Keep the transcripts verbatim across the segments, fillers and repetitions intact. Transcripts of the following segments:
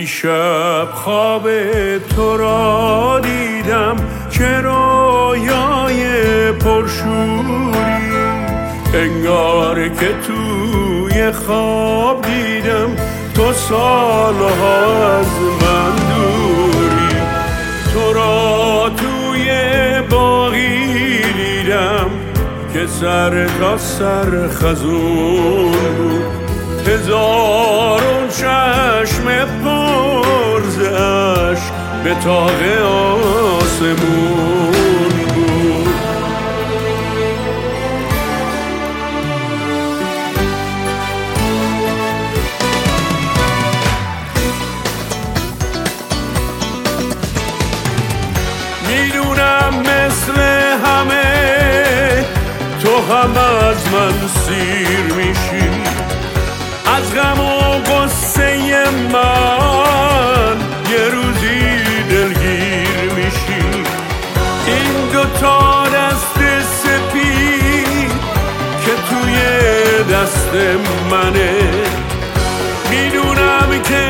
دیشب خواب تو را دیدم که رویای پرشوری، انگار که توی خواب دیدم تو سالها از من دوری. تو را توی باغی دیدم که سر تا سر خزون بود، هزارون چشم پر ز اشک به طاق آسمون بود. میدونم مثل همه تو هم از من سیر میشی، از غم و غصه من یه روزی دلگیر میشی. این دوتا دست سپید که توی دست منه، میدونم که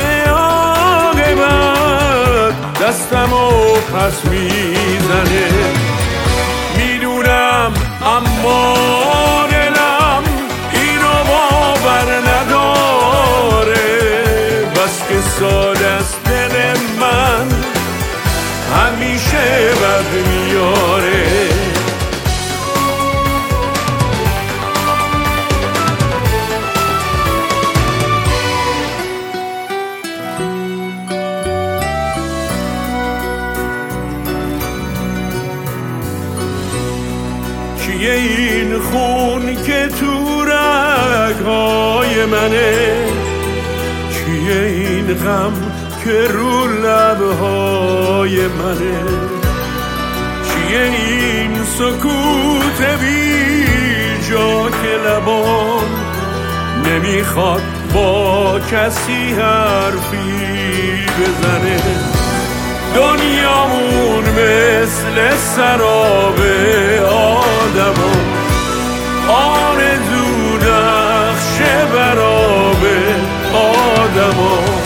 عاقبت دستمو پس میزنه. میدونم اما دلم اینو باور نداره، بس که ساده است دل من همیشه بد میاره. چیه این خون که تو رگ‌های منه، چیه این غم که رو لب‌های منه، چیه این سکوت بی جا که لبام نمیخواد با کسی حرفی بزنه. دنیامون مثل سراب آدمان، آرزو نقش براب آدمان.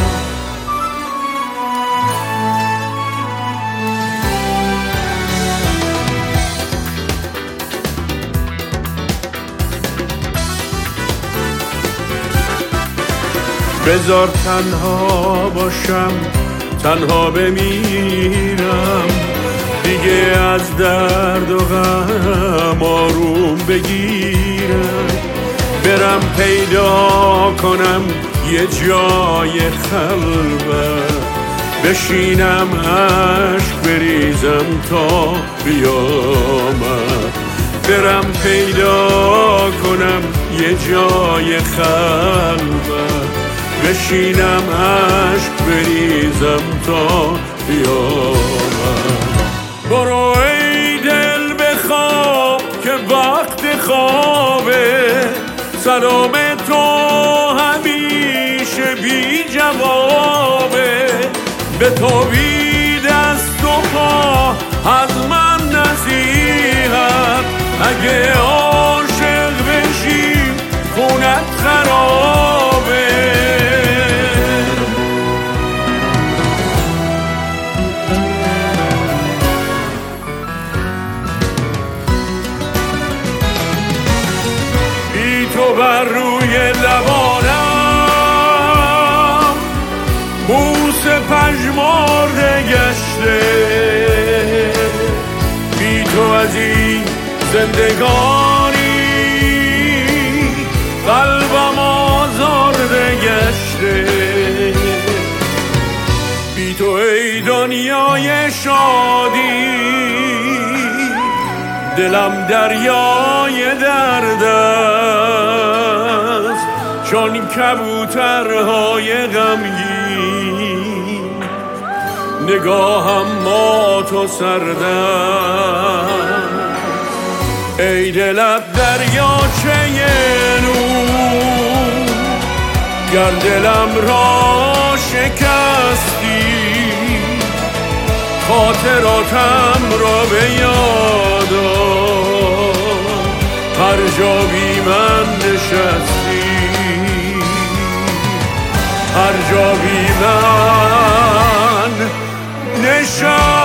بذار تنها باشم، تنها بمیرم، دیگه از درد و غم آروم بگیرم. برم پیدا کنم یه جای خلوت، بشینم عشق بریزم تا قیامت. برم پیدا کنم یه جای خلوت، بشینم عشق بریزم تا قیامت. برو ای دل بخواب که وقت خوابه، سلام تو همیشه بی جوابه. به تو بی دست و پا از من نصیحت، اگه عاشق بشی خونت خرابه. تو بر روی لبانم موس پژمرده گشته، بی تو از این زندگانی قلبم آزرده گشته. بی تو ای دنیای شادی دلم دریای درد است، چون کبوترهای غمگین نگاهم مات و سرد است. ای دلت دریاچه نور، گر دلم را شکستی خاطراتم را به یاد هر جا بی من نشستی، هر جا بی من چشم